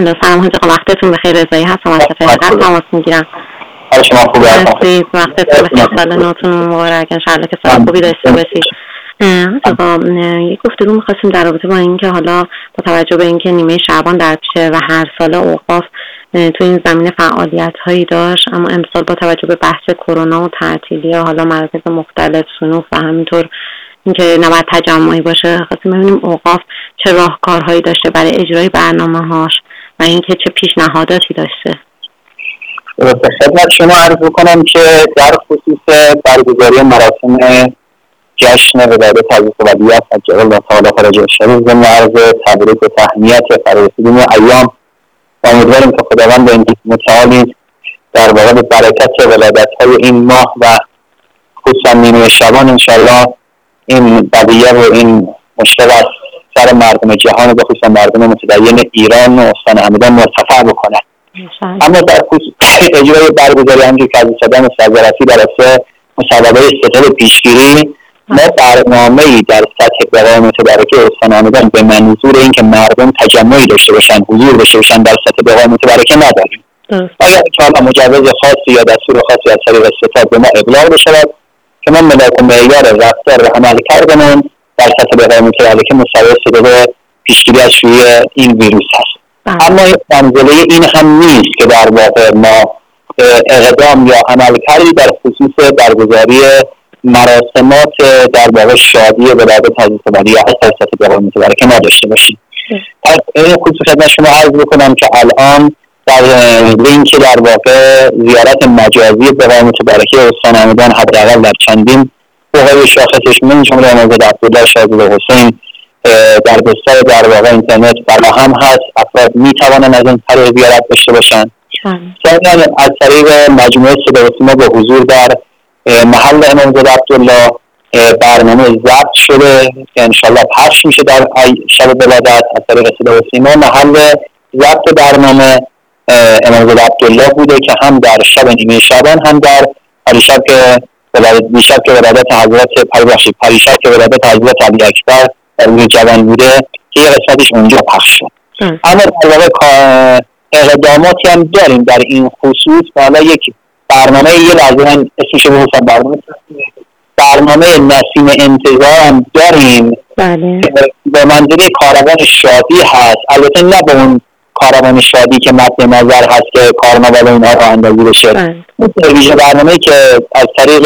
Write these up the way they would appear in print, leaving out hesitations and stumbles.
بله سلام حاج آقا، وقتتون بخیر. رضایی هستم از صفحه تماس میگیرم. شما خوبی هستید؟ وقتتون بخیر. سال نوتون مبارک، انشالله که سال خوبی داشته باشید. حاج آقا یک گفتگو می‌خواستیم در رابطه با اینکه حالا با توجه به اینکه نیمه شعبان در پیشه و هر سال اوقاف تو این زمینه فعالیت‌هایی داشت، اما امسال با توجه به بحث کرونا و تعطیلی حالا مراکز مختلف سنوف و همینطور اینکه نباید تجمعی باشه، خواستیم ببینیم اوقاف چه راهکارهایی داشته برای اجرای برنامه‌هاش و اینکه چه پیشنهاداتی داشته. خدمت شما عرض بکنم که در خصوص برگزاری مراسم جشن ولادت حضرت ولیعصر عجل الله تعالی فرجه الشریف ضمن عرض تبریک و تهنیت برای رسیدن ایام و امیدواریم که خداوند به این متعالی در واقع به برکت ولادت‌های این ماه و خصوصا نیمه شعبان انشالله این قضیه و این مشکل از سر مردم جهان و بخصوص مردم متدین ایران و استان همدان مرتفع بکنه. اما در خصوص اجرای برگزاری همونجور که عزیز صدام سرزرفی در اصل مسابقه ستاد پیشگیری ما برنامه‌ای در سطح بقای متبرکه استان همدان به منظور اینکه مردم تجمعی داشته باشن، حضور داشته باشن در سطح بقای متبرکه نداریم. آیا که حالا مجوز خاصی یا دستور خاصی از طریق ستاد به ما ابلاغ بشود که ما ملاک و معیار رفتار و عمل کردمون در سطح بقای متبرکه مسابقه ستاد پیشگیری از شیوع این ویروس هست. اما منزله این هم نیست که در واقع ما اقدام یا عمل کردی در خصوص برگزاری مراسمات در واقع شادی ولادت حضرت ولیعصر در سطح بقای متبرکه نداشته باشیم. در این خصوص خدمت شما عرض بکنم که الان در لینک در واقع زیارت مجازی بقای متبرکه استان همدان حداقل در چندین بقای شاخصش من جمله امامزاده عبدالله شاهزاده حسین در بستر در واقع اینترنت فراهم هست. افراد می توانند از این طریق زیارت داشته باشند. ثانیاً از طریق مجموعه صدا و سیما به حضور در محل امامزاده عبدالله برنامه ضبط شده که انشالله پخش میشه در شب ولادت. از طریق صدا و سیما محل ضبط برنامه امامزاده عبدالله بوده که هم در شب نیمه شعبان هم در پریشب که ولادت حضرت پریشب که ولادت حضرت علی اکبر در روز جوان بوده که یه قسمتش اونجا پخش شد. اما در واقع اقداماتی هم داریم در این خصوص. حالا یک برنامه یه لحظه من اسمش رو بگم، برنامه نسیم انتظار هم داریم که به منظور کاروان شادی هست. البته نه به اون کاروان شادی که مد نظر هست که کارناوال اینها رو اندازی بشه. اون ویژه برنامه‌ای که از طریق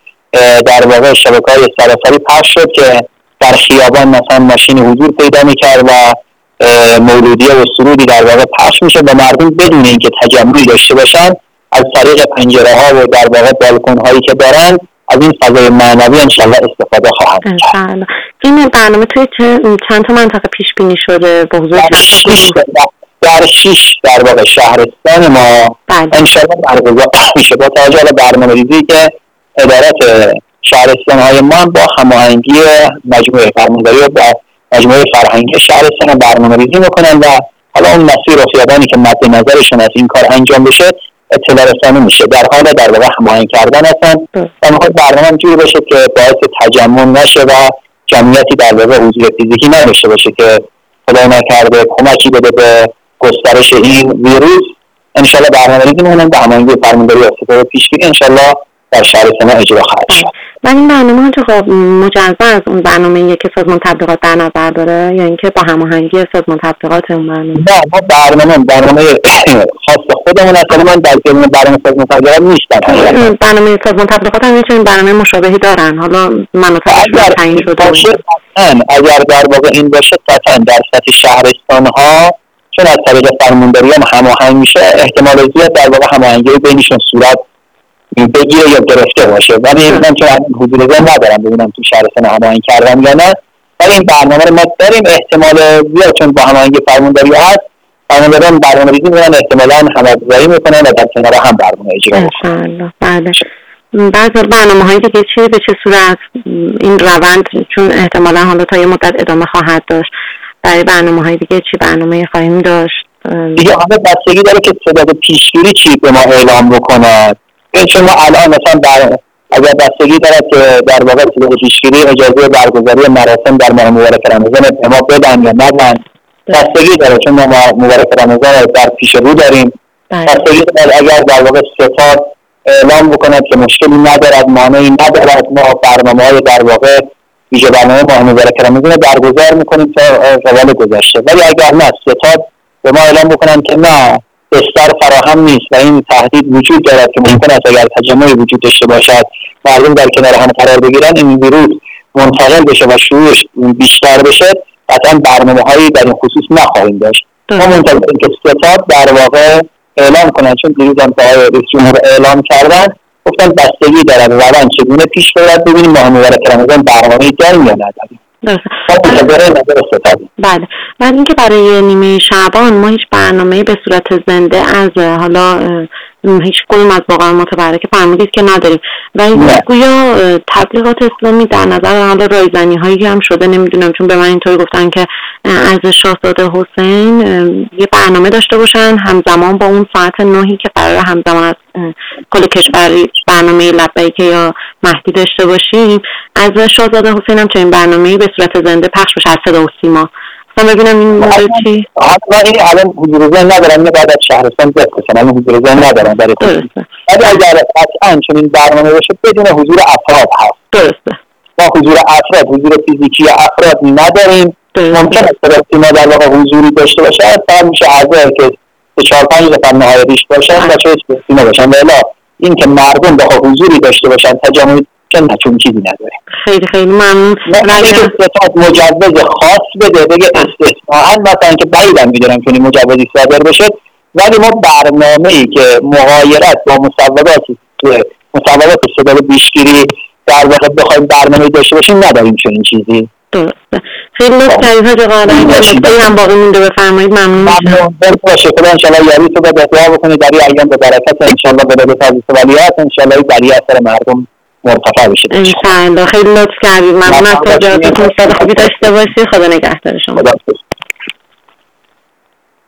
در واقع شبکه‌های سراسری پخش شد که در خیابان مثلا ماشین حضور پیدا می‌کرد و مولودیه و سرودی در واقع پخش میشه و مردم بدون اینکه تجمعی داشته باشن از طریق پنجره‌ها و در واقع بالکن‌هایی که دارن از این فضای معنوی انشالله استفاده خواهند کرد. این برنامه توی چند تا منطقه پیش بینی شده؟ به حضور در 6 در واقع شهرستان ما انشالله برگزار میشه با توجه به برنامه‌ریزی که ادارات شهرستان‌های ما با هماهنگی مجموعه فرمانداری و مجموعه فرهنگی شهرستان برنامه‌ریزی میکنن و حالا اون مسیر و خیابانی که مد نظرشون از این کار انجام بشه اطلاع رسانی میشه. در حال در واقع هماهنگ کردن هستن و میخواد برنامه جوری بشه که باعث تجمع نشه و جمعیتی در واقع حضور فیزیکی نداشته باشه که خدا نکرده کمکی بده به گسترش این ویروس. انشالله برنامه‌ریزی میکنن به هماهنگی فرمانداری و استفاده پیشگیری انشالله در شهرستان اجرا خواهد شد. و این برنامه خب مجزا از اون برنامه‌ایه که سازمان تبلیغات در نظر داره یا اینکه با هماهنگی سازمان تبلیغات اون برنامه؟ نه، ما برنامه خاص خودمون هست. من در ضمن برنامه سازمان تبلیغات نیستم. برنامه سازمان تبلیغات هم چنین برنامه مشابهی دارن. حالا مناطقش تعیین شده باشه. اگر در واقع این باشه قطعا در سطح شهرستان‌ها چون از طریق فرمانداری هم هماهنگ میشه احتمال زیاد در واقع هماهنگی بینشون صورت بگیره یا گرفته باشه. ولی من چون حضور ذهن ندارم ببینم تو شهرستان هماهنگ کردن یا نه. ولی این برنامه رو ما داریم احتمال زیاد چون با هماهنگی فرمانداری هست فرمانداران برنامه‌ریزی می‌کنن احتمالاً هم‌افزایی می‌کنن و در کنار هم برنامه اجرا می‌کنن. بله. بعضی برنامه‌های دیگه به چه صورت این روند چون احتمالاً حالا تا یه مدت ادامه خواهد داشت برای برنامه‌های دیگه چی برنامه خواهیم داشت؟ دیگه همه بستگی داره که تعداد پیشگیری چی به ما اعلام بکنه. چون ما الان مثلا اگر بستگی داره که در واقع تعداد پیشگیری اجازه برگزاری مراسم در ماه مبارک رمضان به ما بدن یا ندن بستگی داره، چون ما مبارک رمضان در پیش رو داریم. بستگی داره اگر در واقع ستاد اعلام بکند که مشکلی ندارد، مانعی ندارد، ما برنامه‌های در واقع ویژه برنامه ماه مبارک رمضان برگزار میکنیم تا روال گذشته. ولی اگر نه ستاد به ما اعلام بکنن که نه بستر فراهم نیست و این تهدید وجود دارد که ممکن است اگر تجمعی وجود داشته باشد مردم در کنار هم قرار بگیرن، این ویروس منتقل بشه و شیوعش بیشتر بشه، قطعا برنامه‌هایی در این خصوص نخواهیم داشت. ما منتظریم که ستاد در واقع اعلام کنن، چون دیروز هم رئیس جمهور اعلام کردن، گفتن بستگی دارد روند چگونه پیش برود، ببینیم ماه مبارک رمضان برنامه‌ای داریم یا نداریم. بله. بعد اینکه برای نیمه شعبان ما هیچ برنامه‌ای به صورت زنده از حالا هیچ کدوم از واقعا متبرک فرمودید که نداریم، ولی گویا تبلیغات اسلامی در نظر حالا رایزنی هایی هم شده، نمیدونم، چون به من اینطور گفتن که از شاهزاده حسین یه برنامه داشته باشن همزمان با اون ساعت 9 که قرار همزمان از کل کشوری برنامه لبیک یا مهدی داشته باشیم، از شاهزاده حسین هم چنین برنامه‌ای به صورت زنده پخش بشه از صدا و سیما. ببینم این موضوع چی؟ من این الان حضور ذهن ندارم، اینو بعد از شهرستان بپرسم، الان حضور ذهن ندارم برای خودم. ولی اگر قطعاً چنین برنامه باشه بدون حضور افراد هست. درسته. ما حضور افراد، حضور فیزیکی افراد نداریم. ممکن است ما در واقع حضوری داشته باشه، فقط میشه اعضایی که 4-5 نفر نهایتش باشن و چه اسپورتی باشن. ولی این که مردم بخواد حضوری داشته باشن تجمعی چون چیزی نداره. خیلی خیلی ممنون. ولی ستاد مجوز خاص بده، بگه استثناءً مثلا که بعیدم میدونم که مجوزی صادر بشه، ولی ما برنامه‌ای که مغایرت با مصوبات صدا بیشگیری در واقع بخوایم برنامه‌ای داشته باشیم نداریم چون این چیزی. درسته. خیلی لطف کردید حاج آقا. اگه هم باقی مونده بفرمایید ممنون میشم. باشه. خدا ان شاءالله یاری تو به دعا بکنید در این ایام به برکت ان شاءالله به رضا ولیات ان شاءالله بری اثر مردم مرتفع بشه ان شاءالله. خیلی لطف کردید. ممنون از توجیهاتتون. سال خوبی داشته باشید. خدا نگهدار شما.